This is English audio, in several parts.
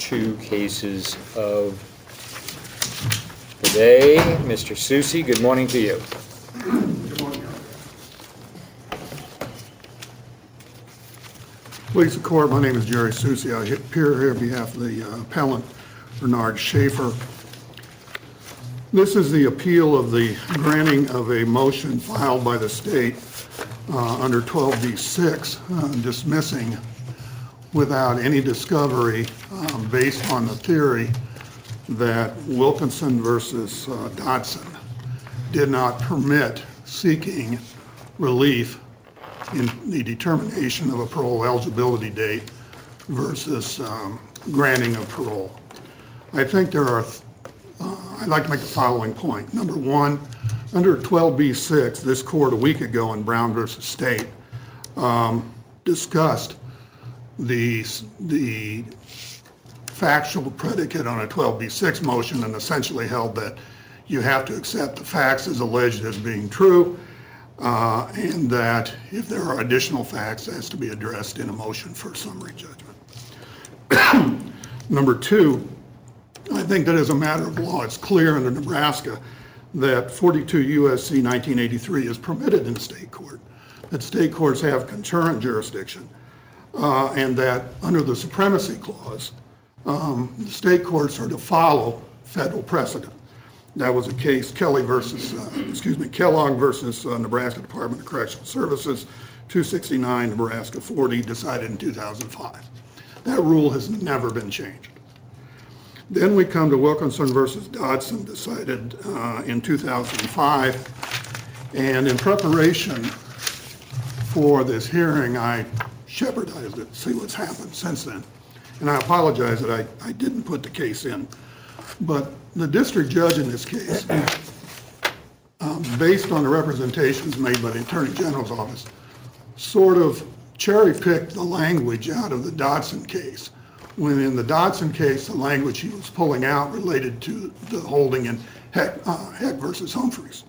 two cases of the day. Mr. Soucy, good morning to you. Good morning. Please the court, my name is Jerry Soucy. I appear here on behalf of the appellant Bernard Schaefer. This is the appeal of the granting of a motion filed by the state under 12b-6 dismissing without any discovery based on the theory that Wilkinson versus Dodson did not permit seeking relief in the determination of a parole eligibility date versus granting of parole. I think there are, I'd like to make the following point. Number one, under 12b-6, this court a week ago in Brown versus State discussed the factual predicate on a 12b-6 motion and essentially held that you have to accept the facts as alleged as being true, and that if there are additional facts, it has to be addressed in a motion for summary judgment. Number two, I think that as a matter of law, it's clear under Nebraska that 42 U.S.C. 1983 is permitted in state court, that state courts have concurrent jurisdiction, and that under the Supremacy Clause, the state courts are to follow federal precedent. That was a case, Kellogg versus Nebraska Department of Correctional Services, 269 Nebraska 40, decided in 2005. That rule has never been changed. Then we come to Wilkinson versus Dodson, decided in 2005, and in preparation for this hearing, I shepherdized it to see what's happened since then. And I apologize that I didn't put the case in. But the district judge in this case, based on the representations made by the Attorney General's office, sort of cherry-picked the language out of the Dodson case, when in the Dodson case, the language he was pulling out related to the holding in Heck versus Humphreys.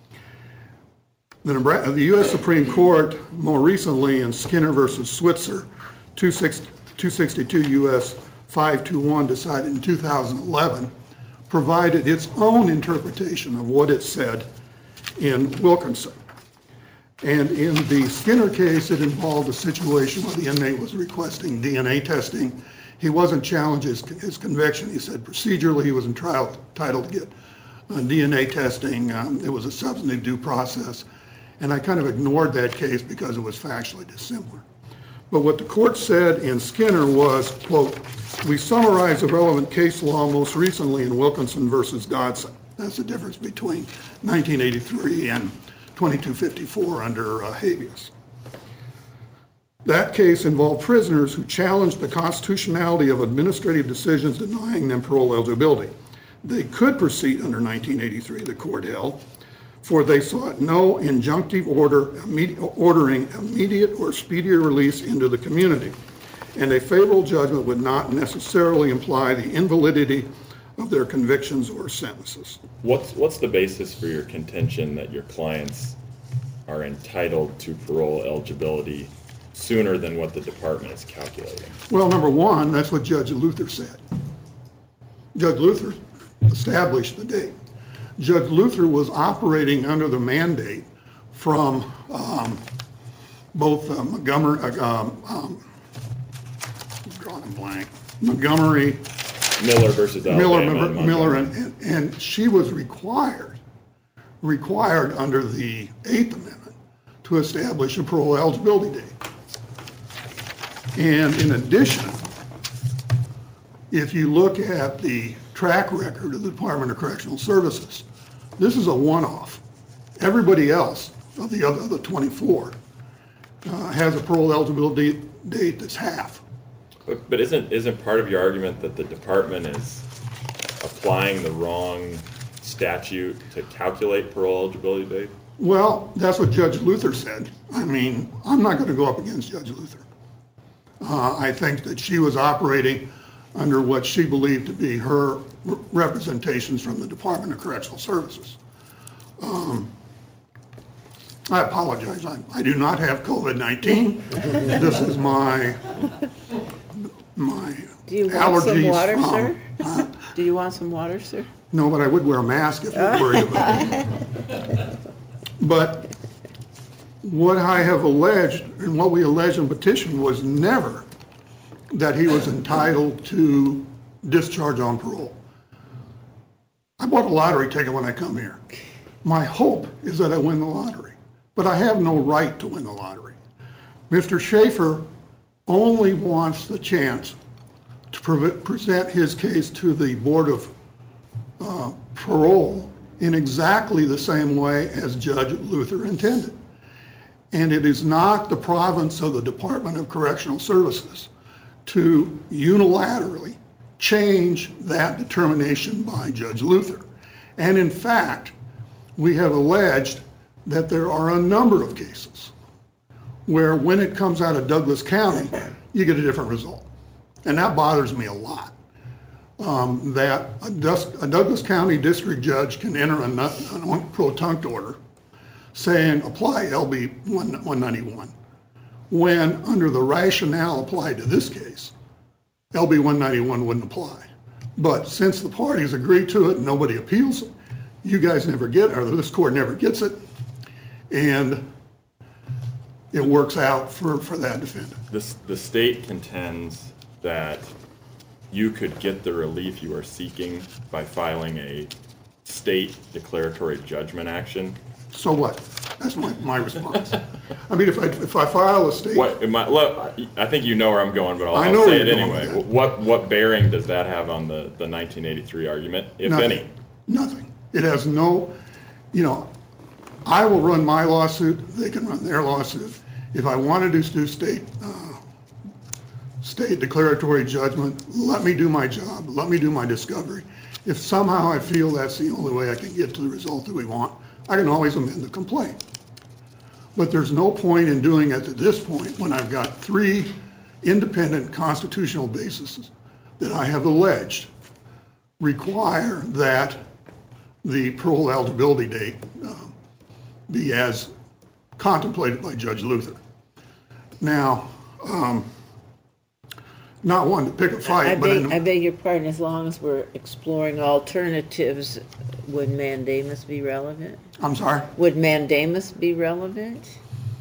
The U.S. Supreme Court, more recently in Skinner versus Switzer, 262 U.S. 521, decided in 2011, provided its own interpretation of what it said in Wilkinson. And in the Skinner case, it involved a situation where the inmate was requesting DNA testing. He wasn't challenged his conviction. He said procedurally he was entitled to get DNA testing. It was a substantive due process. And I kind of ignored that case because it was factually dissimilar. But what the court said in Skinner was, quote, "We summarize the relevant case law most recently in Wilkinson versus Dodson." That's the difference between 1983 and 2254 under habeas. That case involved prisoners who challenged the constitutionality of administrative decisions denying them parole eligibility. They could proceed under 1983, the court held, for they sought no injunctive order ordering immediate or speedier release into the community. And a favorable judgment would not necessarily imply the invalidity of their convictions or sentences. What's the basis for your contention that your clients are entitled to parole eligibility sooner than what the department is calculating? Well, number one, that's what Judge Luther said. Judge Luther established the date. Judge Luther was operating under the mandate from both Montgomery, Miller versus Alabama, Miller, and she was required under the 8th Amendment to establish a parole eligibility date. And in addition, if you look at the track record of the Department of Correctional Services, this is a one-off. Everybody else of the other 24 has a parole eligibility date that's half. But isn't part of your argument that the department is applying the wrong statute to calculate parole eligibility date? Well, that's what Judge Luther said. I mean, I'm not going to go up against Judge Luther. I think that she was operating under what she believed to be her representations from the Department of Correctional Services. I apologize. I do not have COVID-19. This is my my Do you want some allergies water, from. sir? Do you want some water, sir? No, but I would wear a mask if you're worried about it. But what I have alleged, and what we alleged in petition, was never that he was entitled to discharge on parole. I bought a lottery ticket when I come here. My hope is that I win the lottery, but I have no right to win the lottery. Mr. Schaefer only wants the chance to present his case to the Board of Parole in exactly the same way as Judge Luther intended. And it is not the province of the Department of Correctional Services to unilaterally change that determination by Judge Luther. And in fact, we have alleged that there are a number of cases where when it comes out of Douglas County, you get a different result. And that bothers me a lot. That a Douglas County district judge can enter a non-protunct order saying apply LB 191, when under the rationale applied to this case, LB 191 wouldn't apply. But since the parties agree to it and nobody appeals it, you guys never get it, or this court never gets it, and it works out for that defendant. The state contends that you could get the relief you are seeking by filing a state declaratory judgment action. So what? That's my response. I mean, if I file a state. Look, I think you know where I'm going, but I I'll know say where it you're going anyway. with What bearing does that have on the 1983 argument, if Nothing. any? Nothing. It has no, I will run my lawsuit, they can run their lawsuit. If I want to do state declaratory judgment, let me do my job, let me do my discovery. If somehow I feel that's the only way I can get to the result that we want, I can always amend the complaint. But there's no point in doing it at this point when I've got 3 independent constitutional bases that I have alleged require that the parole eligibility date be as contemplated by Judge Luther. Now, not one to pick a fight, but I beg your pardon, as long as we're exploring alternatives, would mandamus be relevant? I'm sorry? Would mandamus be relevant?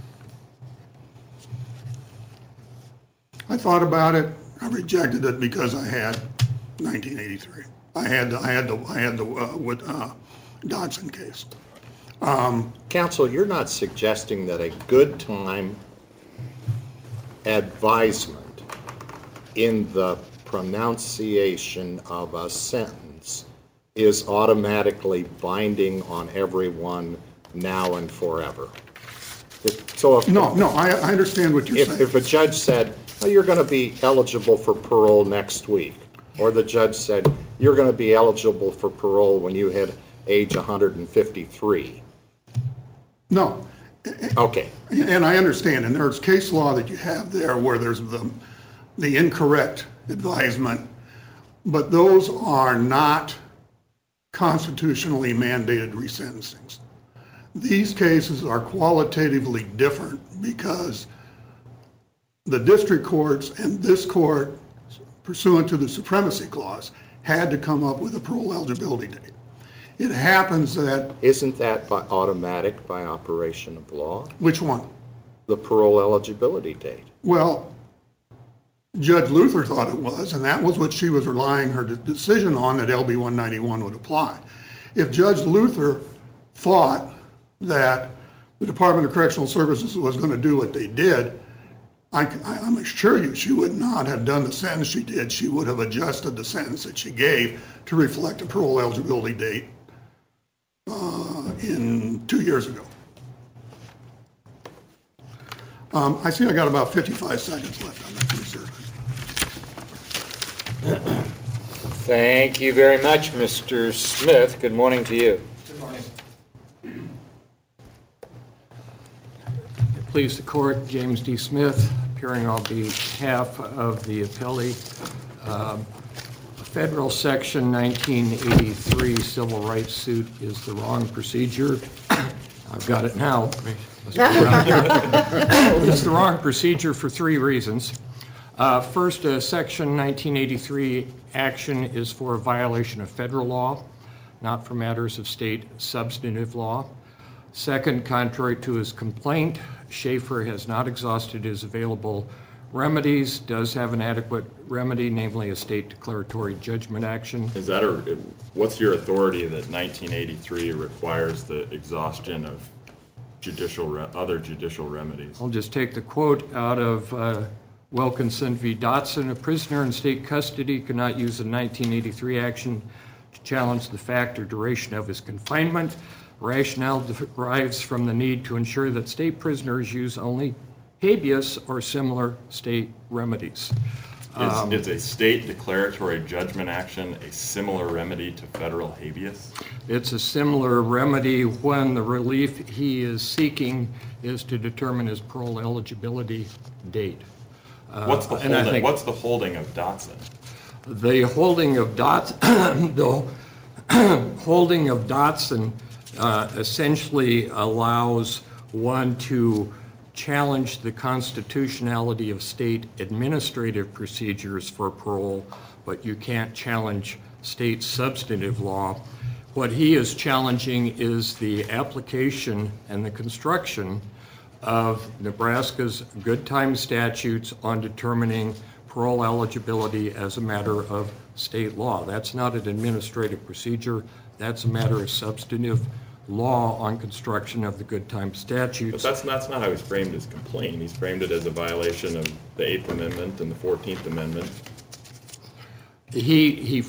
I thought about it. I rejected it because I had 1983. I had the Dodson case. Counsel, you're not suggesting that a good time advisement in the pronunciation of a sentence is automatically binding on everyone now and forever? No, I understand what you're saying. If a judge said, oh, you're going to be eligible for parole next week, or the judge said, you're going to be eligible for parole when you hit age 153. No. Okay. And I understand, and there's case law that you have there where there's the incorrect advisement, but those are not constitutionally mandated resentencings. These cases are qualitatively different because the district courts and this court, pursuant to the Supremacy Clause, had to come up with a parole eligibility date. It happens that... Isn't that automatic by operation of law? Which one? The parole eligibility date. Well, Judge Luther thought it was, and that was what she was relying her decision on, that LB 191 would apply. If Judge Luther thought that the Department of Correctional Services was going to do what they did, I'm assure you she would not have done the sentence she did. She would have adjusted the sentence that she gave to reflect a parole eligibility date in 2 years ago. I see I got about 55 seconds left on that reserve. Thank you very much, Mr. Smith. Good morning to you. Good morning. Please the court, James D. Smith, appearing on behalf of the appellee. Federal Section 1983 civil rights suit is the wrong procedure. I've got it now. It's the wrong procedure for 3 reasons. First, Section 1983 action is for a violation of federal law, not for matters of state substantive law. Second, contrary to his complaint, Schaefer has not exhausted his available remedies, does have an adequate remedy, namely a state declaratory judgment action. What's your authority that 1983 requires the exhaustion of other judicial remedies? I'll just take the quote out of Wilkinson v. Dotson. A prisoner in state custody cannot use a 1983 action to challenge the fact or duration of his confinement. Rationale derives from the need to ensure that state prisoners use only habeas or similar state remedies. Is a state declaratory judgment action a similar remedy to federal habeas? It's a similar remedy when the relief he is seeking is to determine his parole eligibility date. What's the holding of Dotson? The holding of Dotson essentially allows one to challenge the constitutionality of state administrative procedures for parole, but you can't challenge state substantive law. What he is challenging is the application and the construction of Nebraska's good time statutes on determining parole eligibility as a matter of state law. That's not an administrative procedure. That's a matter of substantive law on construction of the good time statutes. But that's not how he's framed his complaint. He's framed it as a violation of the 8th Amendment and the 14th Amendment. He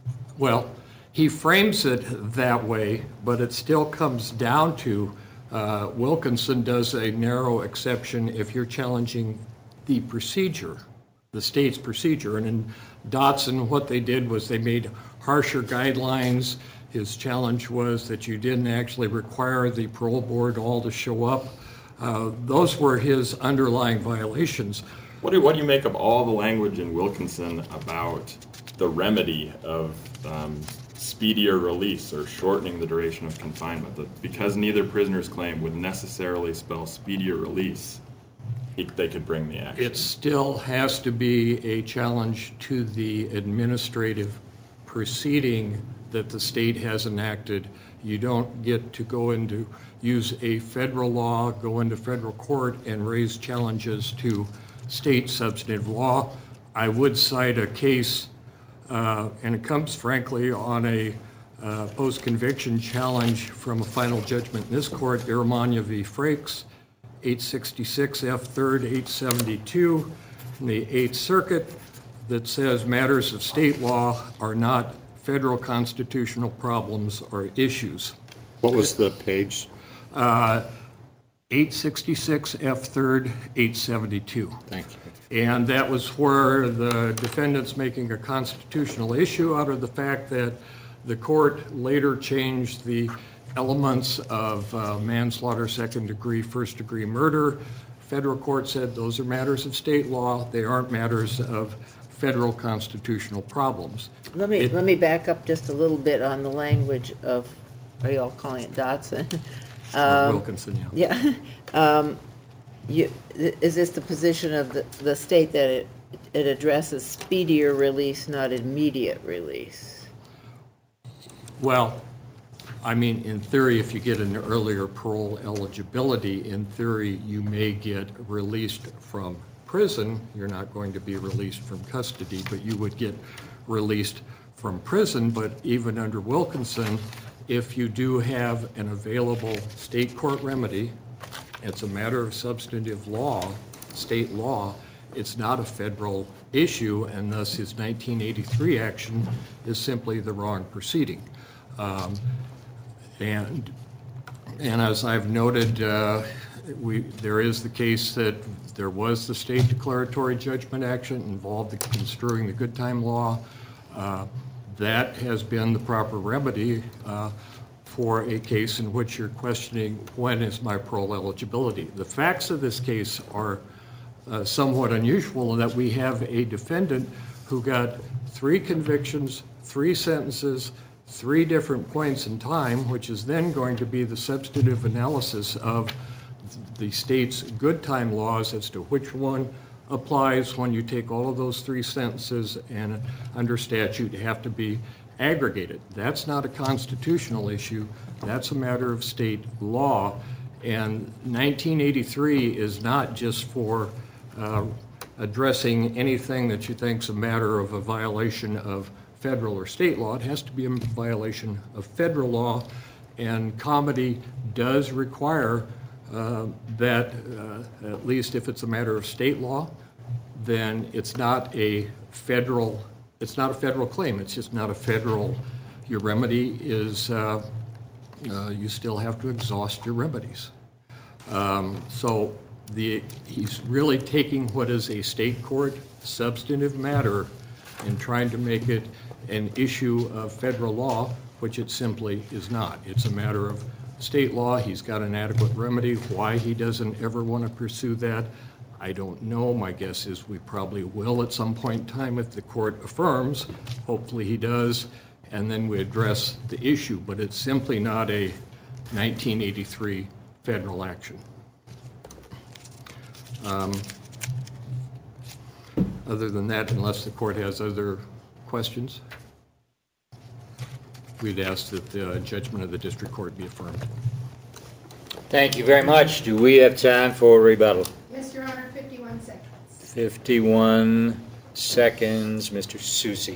frames it that way, but it still comes down to Wilkinson does a narrow exception if you're challenging the procedure, the state's procedure. And in Dotson, what they did was they made harsher guidelines. His challenge was that you didn't actually require the parole board all to show up. Those were his underlying violations. What do you make of all the language in Wilkinson about the remedy of speedier release or shortening the duration of confinement? That because neither prisoner's claim would necessarily spell speedier release, they could bring the action. It still has to be a challenge to the administrative proceeding that the state has enacted. You don't get to go into, use a federal law, go into federal court and raise challenges to state substantive law. I would cite a case, and it comes frankly on a post-conviction challenge from a final judgment in this court, Iramania v. Frakes, 866 F. 3rd, 872, in the 8th Circuit, that says matters of state law are not federal constitutional problems or issues. What was the page? 866 F. 3rd, 872. Thank you. And that was where the defendant's making a constitutional issue out of the fact that the court later changed the elements of manslaughter, second degree, first degree murder. Federal court said those are matters of state law. They aren't matters of federal constitutional problems. Let me back up just a little bit on the language of, are you all calling it Dotson? Wilkinson, yeah. Yeah. Is this the position of the state that it addresses speedier release, not immediate release? Well, I mean, in theory, if you get an earlier parole eligibility, in theory, you may get released from prison. You're not going to be released from custody, but you would get released from prison. But even under Wilkinson, if you do have an available state court remedy, it's a matter of substantive law, state law, it's not a federal issue, and thus his 1983 action is simply the wrong proceeding. And as I've noted, there is the case that there was the state declaratory judgment action involved in construing the good time law. That has been the proper remedy for a case in which you're questioning when is my parole eligibility. The facts of this case are somewhat unusual in that we have a defendant who got 3 convictions, 3 sentences, 3 different points in time, which is then going to be the substantive analysis of the state's good time laws as to which one applies when you take all of those three sentences and under statute have to be aggregated. That's not a constitutional issue. That's a matter of state law. And 1983 is not just for addressing anything that you think's a matter of a violation of federal or state law. It has to be a violation of federal law, and comedy does require that, at least if it's a matter of state law, then it's not a federal claim. It's just not a federal, your remedy is, you still have to exhaust your remedies. So he's really taking what is a state court substantive matter and trying to make it an issue of federal law, which it simply is not. It's a matter of state law. He's got an adequate remedy. Why he doesn't ever want to pursue that, I don't know. My guess is we probably will at some point in time if the court affirms. Hopefully he does, and then we address the issue. But it's simply not a 1983 federal action. Other than that, unless the court has other questions, we'd ask that the judgment of the district court be affirmed. Thank you very much. Do we have time for rebuttal? Yes, Your Honor, 51 seconds. 51 seconds, Mr. Susi.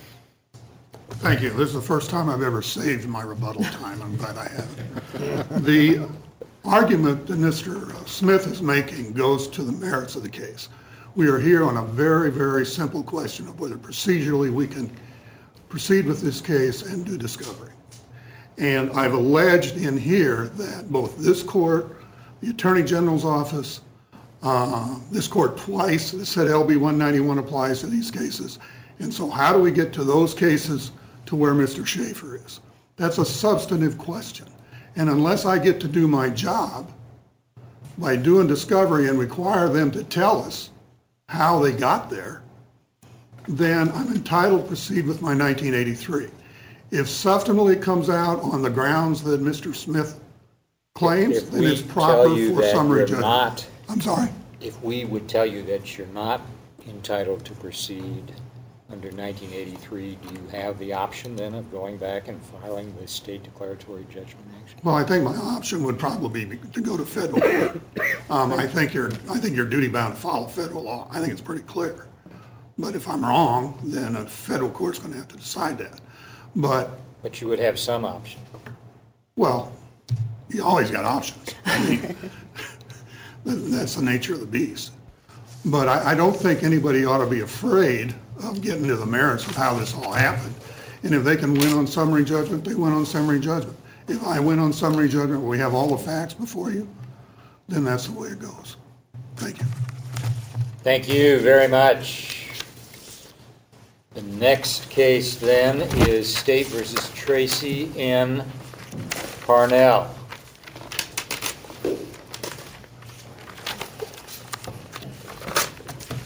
Thank you. This is the first time I've ever saved my rebuttal time. I'm glad I have. The argument that Mr. Smith is making goes to the merits of the case. We are here on a very, very simple question of whether procedurally we can proceed with this case and do discovery. And I've alleged in here that both this court, the Attorney General's office, this court twice has said LB 191 applies to these cases. And so how do we get to those cases to where Mr. Schaefer is? That's a substantive question. And unless I get to do my job by doing discovery and require them to tell us how they got there, then I'm entitled to proceed with my 1983. If substantively comes out on the grounds that Mr. Smith claims, If then we it's proper tell you for that summary you're judgment. not- I'm sorry? If we would tell you that you're not entitled to proceed under 1983, do you have the option then of going back and filing the state declaratory judgment action? Well, I think my option would probably be to go to federal court. I think you're duty bound to follow federal law. I think it's pretty clear. But if I'm wrong, then a federal court's going to have to decide that. But you would have some option. well, you always got options. I mean, that's the nature of the beast. But I don't think anybody ought to be afraid of getting to the merits of how this all happened. And if they can win on summary judgment, they win on summary judgment. If I win on summary judgment, we have all the facts before you, then that's the way it goes. Thank you. Thank you very much. The next case then is State versus Tracy N. Parnell.